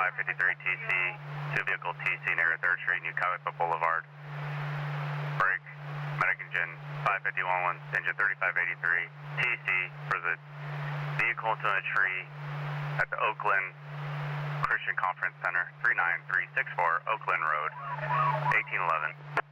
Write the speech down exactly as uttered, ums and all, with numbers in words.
five fifty-three T C, two vehicle T C near third Street, New Calico Boulevard. Break, medic engine five fifty-one, engine thirty-five eighty-three, T C for the vehicle into a tree at the Oakland Christian Conference Center, three nine three six four Oakland Road, eighteen eleven.